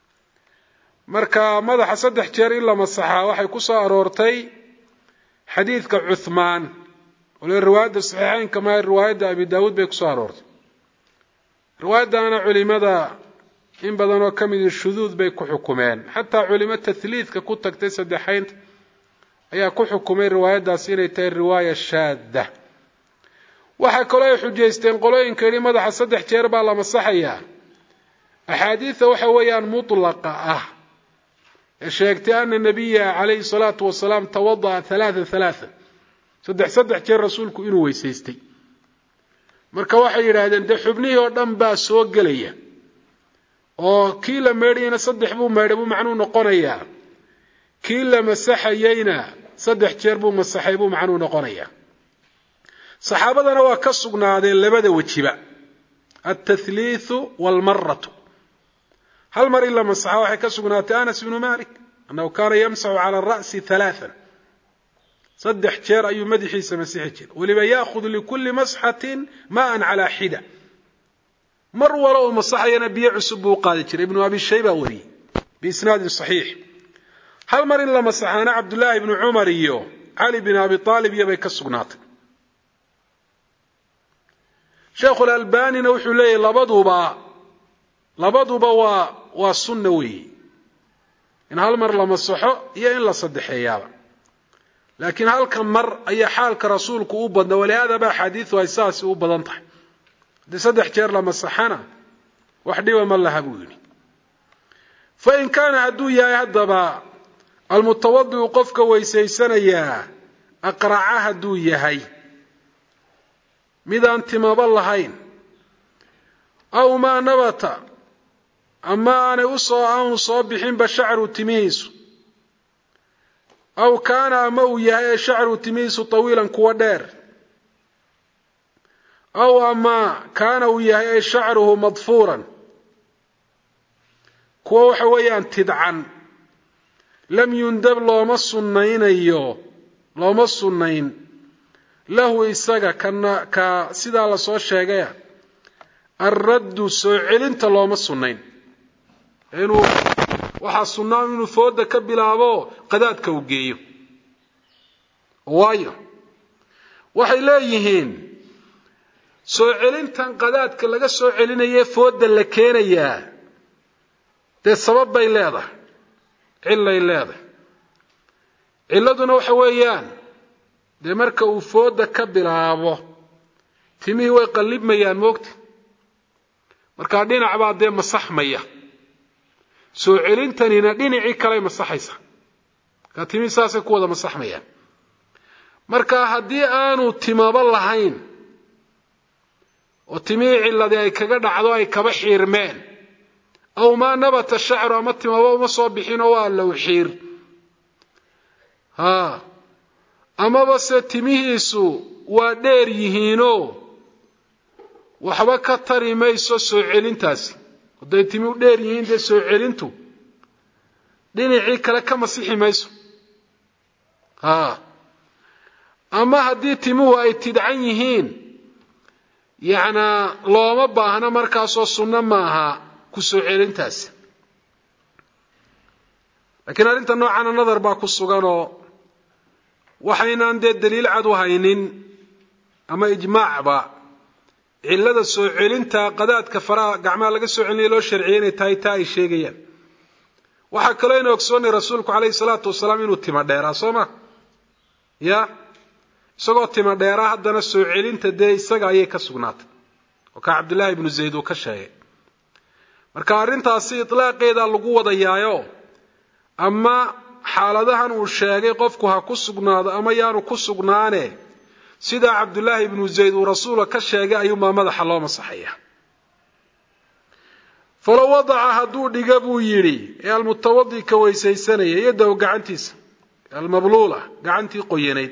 marka madaxa saddex jeer in la masaxaa waxay ku soo aroortay xadiidka cuthmaan wala riwaayadda saxiixaynka ma riwaayadda abi daawuud bay ku soo aroortay riwaayaddaana culimada in badan oo ka mid shuduud bay ku xukumeen xataa culimo tahliidka ku tagtay saddexaynta ayaa ku xukumay riwaayaddaas inay tahay riwaaya shaadda waxaa kaloo ay xujaysteen qolooyinka yidhi madaxa saddex jeer baa la masaxayaa axaadiida waxa weeyaan mutlaqa ah ee sheegtay ana nabiya calayhi salaatu wasalaam tawada'a halaathan halaathan saddex saddex jeer rasuulku inuu weysaystay marka waxay yidhaahdeen dee xubnihii oo dhan baa soo gelaya oo kii la meedhayna saddex buu meedhay buu macnuu noqonayaa kii la masaxayeyna saddex jeer buu masaxay buu macnuu noqonayaa saxaabadana waa ka sugnaadeen labada wejiba altahliithu waalmaratu hal mar in la masaxa waxay ka sugnaatay anas ibnu malik annahu kaana yamsaxu cala ara'si halaathan saddex jeer ayuu madaxiisa masixi jiray weliba yaakhud likulli masxatin maa'an calaa xida mar walo uu masaxayana biyo cusub buu u qaadi jiray ibnu abi shayba wariyey biisnaadin saxiix hal mar in la masaxaana cabdullaahi ibnu cumar iyo cali bin abi aalib iyo bay ka sugnaatay sheekhu albanina wuxuu leeyahay labaduba labaduba waa waa sunna weeye in hal mar la masaxo iyo in la saddexeeyaaba laakiin halka mar ayaa xaalka rasuulku u badna walihaada baa xadiidu ay saasi u badan tahay haddii saddex jeer la masaxana wax dhiba ma laha buu yidhi fain kaana hadduu yahay haddaba almutawadi'u qofka weysaysanayaa aqraca hadduu yahay midaan timaba lahayn aw maa nabata ama aanay usoo aanu soo bixinba shacru timihiisu aw kaana ama uu yahay shacru timiisu tawiilan kuwa dheer aw ama kaana uu yahay shacruhu madfuuran kuwa waxa weeyaan tidcan lam yundab looma sunnaynayo looma sunnayn lahu isaga kana ka sidaa la soo sheegay arraddu soo celinta looma sunnayn inuu waxa sunnaa inuu fooda ka bilaabo qadaadka uu geeyo waayo waxay leeyihiin soo celintan qadaadka laga soo celinayay fooda la keenayaa de sabab bay leedahay cilay leedahay ciladuna waxa weeyaan de marka uu fooda ka bilaabo timihii way qalibmayaan moogta marka dhinac baa de masaxmaya soo celintanina dhinacii kale masaxaysa ka timihii saasay ku wada masaxmayaan marka haddii aanu timaba lahayn oo timihii ciladii ay kaga dhacdo ay kaba xiirmeen aw ma nabata shacru ama timaba uma soo bixin oo waa low xiir ha ama base timihiisu waa dheer yihiinoo waxba ka tari mayso soo celintaasi haday timihu dheer yihiin dee soo celintu dhinacii kale ka masixi mayso ha ama haddii timuhu ay tidcan yihiin yacna looma baahna markaasoo sunno maaha ku soo celintaasi laakiin arrinta noocana nadar baa ku suganoo waxaynaan dee daliil cad u haynin ama ijmaacba cilada soo celinta qadaadka faraha gacmaha laga soo celinaya loo sharciyay inay tahay taa ay sheegayaan waxaa kaloo inuu ogsoonay rasuulku calayhi salaatu wasalaam inuu tima dheeraa soo ma ya isagoo tima dheeraa haddana soo celinta dee isaga ayay ka sugnaatay oo ka cabdullaahi ibnu zayd uu ka sheegay marka arrintaasi itlaaqeeda lagu wadayaayo ama xaaladahan uu sheegay qofku ha ku sugnaado ama yaanu ku sugnaane sida cabdullaahi ibnu zayd uu rasuulka ka sheegay ayuunbaa madaxa loo masaxaya falow wadaca hadduu dhiga buu yidhi ee almutawadi ka weysaysanaya yadahu gacantiisa almabluula gacantii qoyanayd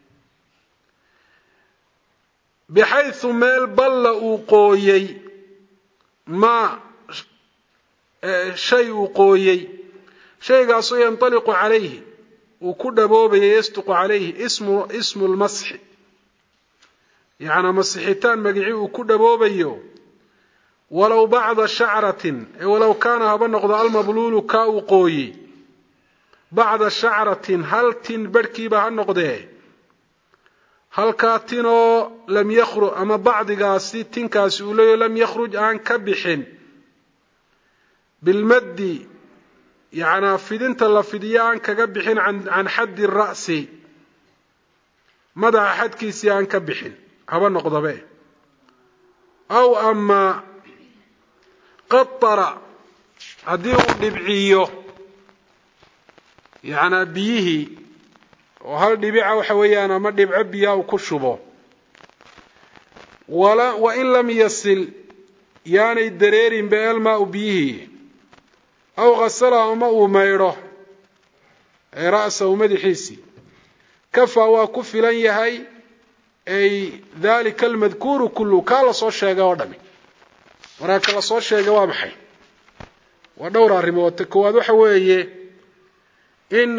bixaysu meel balla uu qooyey ma shay uu qooyey shaygaasoo yantaliqu calayhi uu ku dhaboobaya yasduqu calayhi ismu ismu lmasxi yacnaa masixitaan magicii uu ku dhaboobayo walow bacda shacratin ee walow kaana haba noqdo almabluulu kaa uu qooyey bacda shacratin hal tin barhkiiba ha noqdee halkaa tinoo lam yakhruj ama bacdigaasi tinkaasi uu leeyahy lam yakhruj aan ka bixin bilmaddi yacnaa fidinta la fidiyo aan kaga bixin can xaddi ra'si madaxa xadkiisii aan ka bixin haba noqdabe aw ama qatara haddii uu dhibciyo yacnaa biyihii oo hal dhibica waxa weeyaan ama dhibco biyaa uu ku shubo wala wa in lam yasil yaanay dareerin beelmaa-u biyihii aw khasala ama uu maydho ee ra'sahu madaxiisii kafaa waa ku filan yahay ay dalika almadkuuru kullu kaa la soo sheegay oo dhami markaa ka la soo sheegay waa maxay waa dhowr arrimood ta koowaad waxa weeye in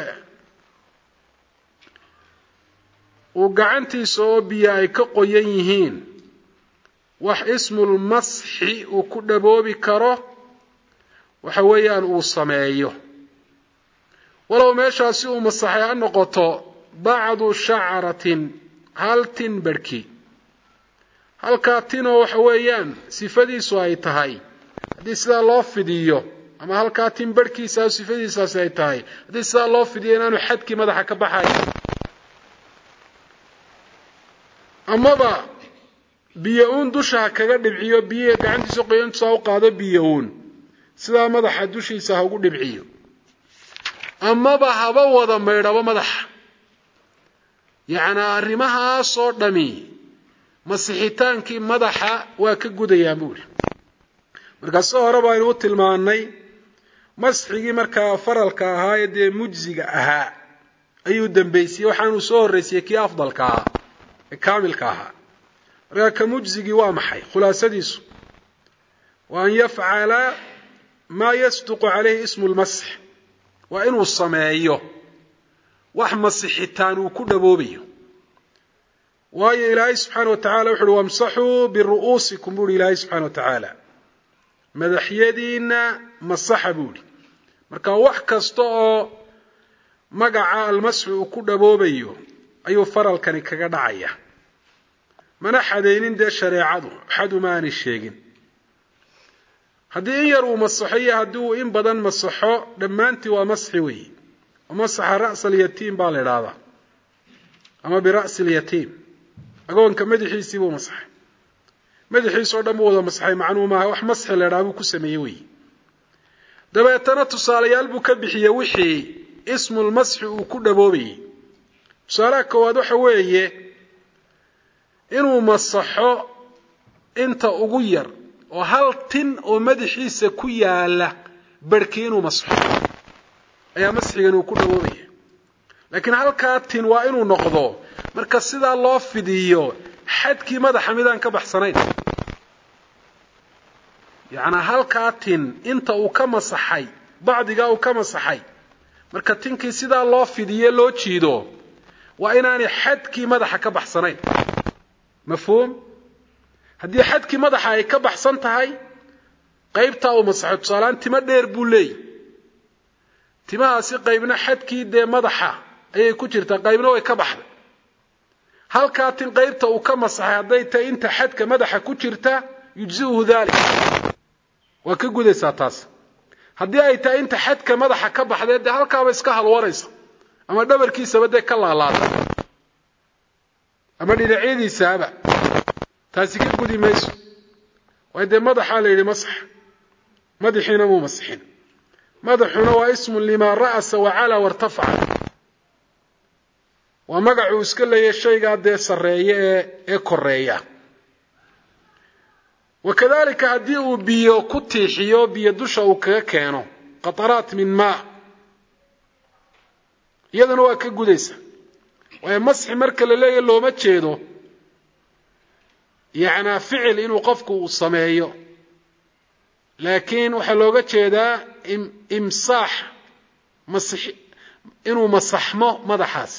uu gacantiisa oo biyo ay ka qoyan yihiin wax ismulmasxi uu ku dhaboobi karo waxa weeyaan uu sameeyo walow meeshaasi uu masaxay ha noqoto bacdu shacratin hal tin barhki halkaa tinoo waxa weeyaan sifadiisu ay tahay haddii sidaa loo fidiyo ama halkaa tin barhkiisa sifadiisaasi ay tahay haddii sidaa loo fidiyo inaanu xadkii madaxa ka baxayo amaba biyo uun dusha ha kaga dhibciyo biyihi gacantiisa qoyantusa u qaado biyo uun sidaa madaxa dushiisa ha ugu dhibciyo amaba haba wada maydhabo madaxa yacnaa arrimahaasoo dhami masixitaankii madaxa waa ka gudayaan buu ihi markaasoo hore baynu u tilmaannay masxigii markaa faralka ahaa ee dee mujsiga ahaa ayuu dambeysiyey waxaanuu soo horreysiyey kii afdalka ahaa ee kaamilka ahaa markaa ka mujzigii waa maxay khulaasadiisu waa an yafcala maa yasduqu calayhi ismu lmasx waa inuu sameeyo wax masixitaan uu ku dhaboobayo waayo ilaahay subxaana wa tacala wuxu uhi wamsaxuu biru'uusikum buuhi ilaahay subxana wa tacaala madaxyadiina masaxa buuhi marka wax kasta oo magaca almasxu uu ku dhaboobayo ayuu faralkani kaga dhacaya mana xadaynin dee shareecadu xaduma aanay sheegin haddii in yar uu masaxo iyo haddii uu in badan masaxo dhammaantii waa masxi weeye wamasaxa ra'sa alyatiim baa la idhaahdaa ama bira'si alyatiim agoonka madaxiisii buu masaxay madaxiisoo dhan buu wada masaxay macnuu maaha wax masxi la idhaha buu ku sameeyey weeye dabeetana tusaalayaal buu ka bixiyey wixii ismulmasxi uu ku dhaboobayey tusaalaha koowaad waxa weeye inuu masaxo inta ugu yar oo hal tin oo madaxiisa ku yaala barhkii inuu masaxo ayaa masxigan uu ku dhawoobaya laakiin halkaa tin waa inuu noqdo marka sidaa loo fidiyo xadkii madaxa midaan ka baxsanayn yacnaa halkaa tin inta uu ka masaxay bacdigaa uu ka masaxay marka tinkii sidaa loo fidiye loo jiido waa inaanay xadkii madaxa ka baxsanayn mafhuum haddii xadkii madaxa ay ka baxsan tahay qaybtaa uu masaxo tusaalaan timo dheer buu leeyahy timahaasi qaybna xadkii dee madaxa ayay ku jirtaa qaybna way ka baxday halkaa tin qaybta uu ka masaxay hadday tahay inta xadka madaxa ku jirta yujzi'uhu dalik waa ka gudaysaa taas haddii ay tahay inta xadka madaxa ka baxdee dee halkaaba iska halwaraysa ama dhabarkiisaba dee ka laalaada ama dhinacyadiisaaba taasi ka gudi mayso waayo dee madaxaa la yidhi masax madaxiina muu masixin madaxuna waa ismun limaa ra'asa wacalaa wartafaca waa magacuu iska leeyahay shaygaa dee sarreeya ee ee koreeya wakadalika haddii uu biyo ku tiixiyo biyo dusha uu kaga keeno qataraat min maa iyadana waa ka gudaysa waayo masxi marka la leeyahay looma jeedo yacnaa ficil inuu qofku uu sameeyo laakiin waxaa looga jeedaa imsaax masix inuu masaxmo madaxaas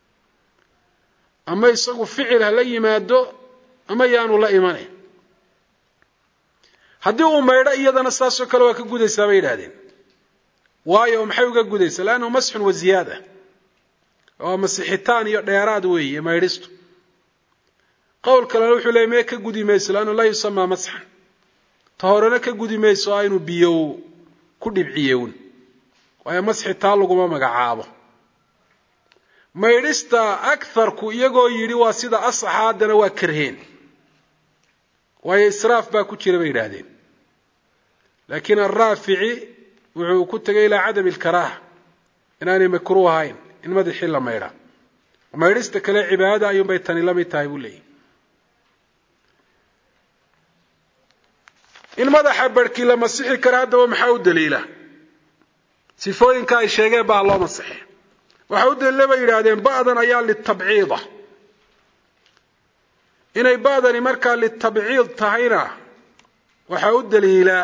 ama isagu ficil ha la yimaado ama yaanu la imanayn haddii uu maydho iyadana saasoo kale waa ka gudaysaa bay yidhahdeen waayo maxay uga gudaysaa laannahu masxun wa ziyaada waa masixitaan iyo dheeraad weeye maydhistu qowl kalena wuxuu leeyay mee ka gudi mayso laannu laa yusamaa masxan ta horena ka gudi mayso a inuu biyo ku dhibciyewn waayo masxi taa laguma magacaabo maydhista akarku iyagoo yidhi waa sida asaxa haddana waa karheen waayo israaf baa ku jira bay yidhaahdeen laakiin arraafici wuxuu ku tegay ilaa cadami alkaraaha inaanay makruuh ahayn in madaxii la maydha maydhista kale cibaadada ayuunbay tani la mid tahay buu leeyahy in madaxa barhkii la masixi kara haddaba maxaa u daliila sifooyinka ay sheegeen baa loo masixi waxaa u daliila bay yidhaahdeen ba'dan ayaa litabciida inay ba'dani markaa litabciid tahayna waxaa u daliila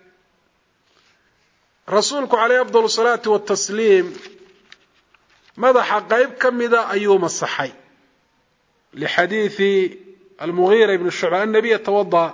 rasuulku calayhi afdal salaati watasliim madaxa qayb ka mida ayuu masaxay lixadiidi almugiira ibni shucba annabiya tawada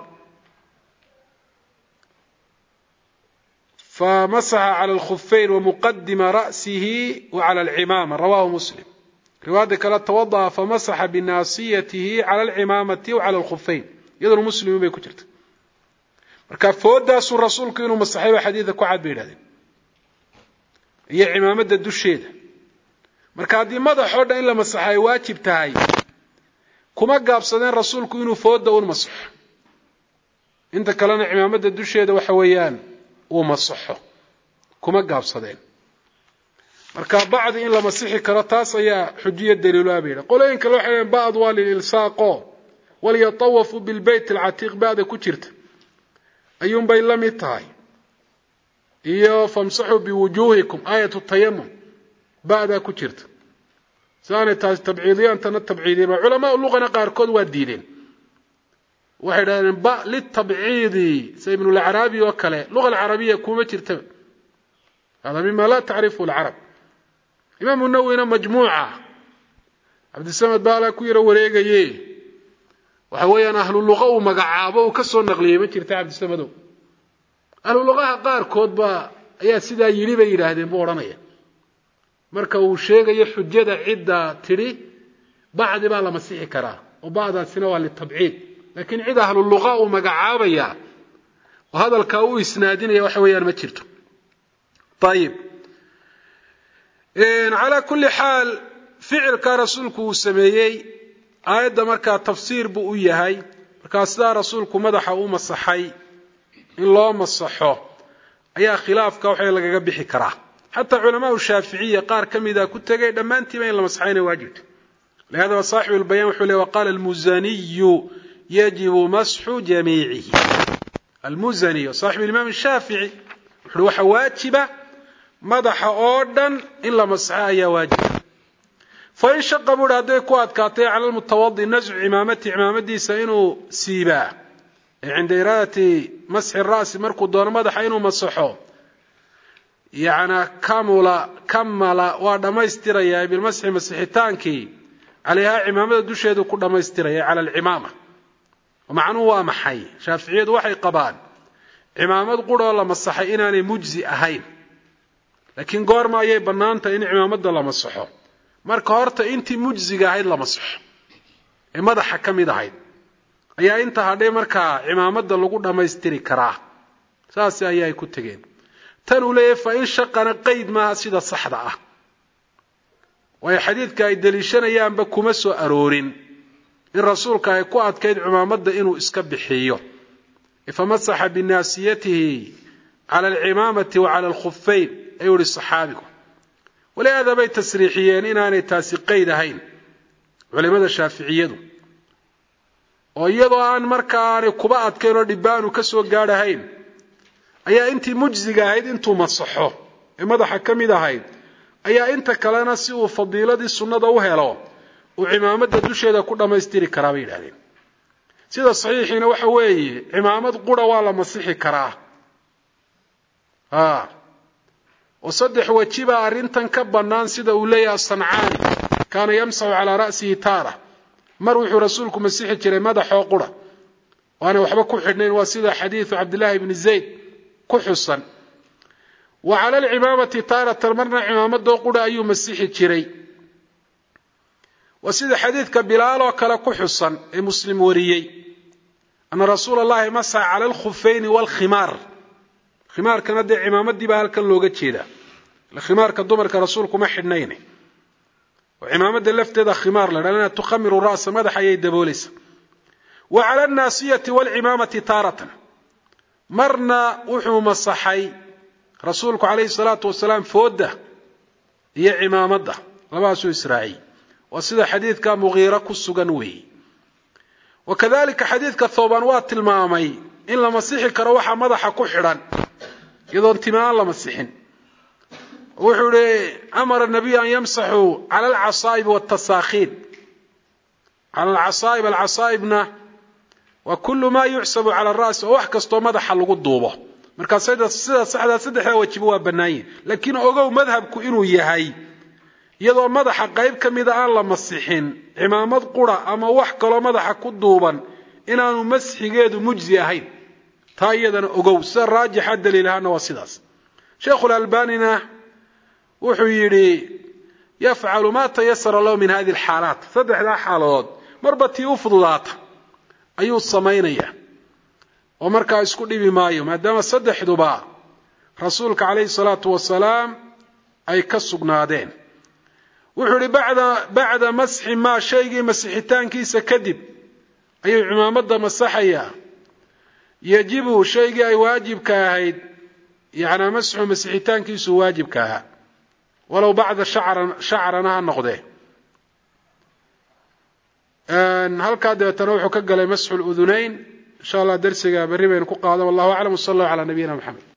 famasaxa cala alkhuffayn wamuqadima ra'sihi wacala alcimaama rawahu muslim riwaayadda kale tawada'a famasaxa binaasiyatihi cala alcimaamati wacala alkhuffayn iyaduna muslimin bay ku jirta marka fooddaasuu rasuulku inuu masaxay baa xadiidka ku cad bay yidhahdeen iyo cimaamadda dusheeda marka haddii madaxoo dhan in la masaxo ay waajib tahay kuma gaabsadeen rasuulku inuu foodda un masaxo inta kalena cimaamadda dusheeda waxa weeyaan uu masaxo kuma gaabsadeen marka bacdi in la masixi karo taas ayaa xujiya daliilu ah bay yidhahdeen qolooyin kale waxay leeyihin ba'd waa lililsaaqo walyatawafuu bilbayt alcatiiq ba'da ku jirta ayuunbay la mid tahay iyo famsaxuu biwujuuhikum aayatu tayamum ba'daa ku jirta saana taas tabciidiyaan tan tabciidiyeen ulama luqana qaar kood waa diideen waxay dhahdeen ba li tabciidi say ibn al-arabi wa kale luqa al-arabiyya kuma jirta hada mimma la ta'rifu al-arab imam an-nawawi majmuuca abd samad baala ku yira wareegaye waxa weeyaan ahlu luqa uu magacaabo uu ka soo naqliyay ma jirta abd samad ahlu luqaha qaar kood ba ayaa sida yiri bay yiraahdeen buu oranaya marka uu sheegayo xujada cidda tiri baad baa la masiixi karaa oo baadaasina waa li tabciid laakiin cid ahlu luqa uu magacaabaya oo hadalka uu isnaadinaya waxa weeyaan ma jirto طيب in ala kulli hal ficilka rasuulku uu sameeyay aayada marka tafsiir buu u yahay marka sida rasuulku madaxa uu masaxay in loo masaxo ayaa khilaafka waxa laga bixi karaa حتى علماء الشافعية قار كمذا كنت جاي لما أنت بين المسحين واجد لهذا صاحب البيان وحوله وقال المزني يجب مسح جميعه المزني صاحب الإمام الشافعي وحوله حواجبة مدح أوردن إلا مسحها يا واجب فإن شق برادي كواد كاتي على المتوضي نزع عمامتي عمامتي سينو سيبا عند إرادة مسح الرأس مركو دون مدح إنو مسحه يعني كامل كمل ودميستريا بالمسح مسحتانكي عليها عمامه دوشيده كدميستريا على العمامه ومعنوه waa maxay shaafiiciyadu waxay qabaan cimaamad quro la masaxay inaanay mujzi ahayn laakiin goorma ayay banaanta in cimaamada la masaxo marka horta intii mujziga ahayd la masaxo ee madaxa kamid ahayd ayaa inta hadhay marka cimaamada lagu dhamaystiri karaa saas ayay ku tageen tan uu leeyahay fa in shaqana qayd ma sida saxda ah way xadiidka ay daliishanayaan ba kuma soo aroorin in rasuulka ay ku adkeyd cimaamada inuu iska bixiyo ifamasaha binasiyatihi ala al-imamati wa ala al-khuffayn ayuri saxaabigu walaada bay tasriixiyeen inaanay taasi qayd ahayn culimada shaafiiciyadu oo iyadoo aan markaa kuba adkeyn oo dhibaanu ka soo gaarahayn ayaa intii mujziga ahayd intuu masaxo ee madaxa kamid ahayd ayaa inta kalena si uu fadiiladii sunnada u helo uu cimaamada dusheeda ku dhameystiri karaa bay yiraahdeen sida saxiixina waxa weeye cimaamad qura waa la masixi karaa ah oo saddex wajiba arintan ka banaan sida uu leeyahay sancaani kaana yamsahu ala ra'sihi taara mar wuxuu rasuulku masixi jiray madaxa qura waana waxba ku xidhnayn waa sida xadiis Abdullah ibn Zayd كحسن وعلى العمامة تارة المرنة عمامة قد أيو مسيح جري وسيد حديث كبلال وكلا كحسن المسلم وريي أن رسول الله مسح على الخفين والخمار خمار كان دي عمامة دي بها كان لوجة جيدا الخمار كدمر كرسولكم أحد نيني وعمامة دي لفت هذا خمار لأنها تخمر الرأس ماذا حيي دبوليس وعلى الناسية والعمامة تارة مرنا وحو مصحي رسولك عليه الصلاة والسلام فوده هي عمامده لباسو إسرائيل وسيد حديث كان مغيرة كالسجنوي وكذلك حديث كالثوبانوات المامي إن لمسيحي كروحة مضح كحرا إذا انتماء لمسيحين وحو أمر النبي أن يمسحوا على العصائب والتساخين على العصائب العصائبنا وكل ما يحسب على الرأس وحكستو مدح لغو دوبه marka sayda sida saxda saddex wajiib waa banaayeen laakiin ogow madhabku inuu yahay iyadoo madaxa qayb kamid ah la masixin imaamad qura ama wax kale madaxa ku duuban inaanu masxigeedu mujzi ahayn taayadana ogow sida raajixa daliilahana waa sidaas sheekh al-albanina wuxuu yiri yaf'alu ma tayassara lahu min hadhihi al-halat saddexda xaalood marbati u fududaata ayuu sameeynaya oo marka isku dhibi maayo maadaama saddexduba rasuulka kaleey salaatu wasalaam ay ka sugnaadeen wuxuu bacda bacda masxi ma shaygi masixitaankiisa kadib ayuu cimaamada masaxaya yajibu shaygi ay waajibka ahayd yaana masxu masixitaankiisu waajibka ah walaw bacda sha'ran sha'rana noqday ان halka deetana wuxuu ka galay masxu al-udhunayn إن شاء الله درسنا بريبين كقاعدة والله أعلم وصلى الله على نبينا محمد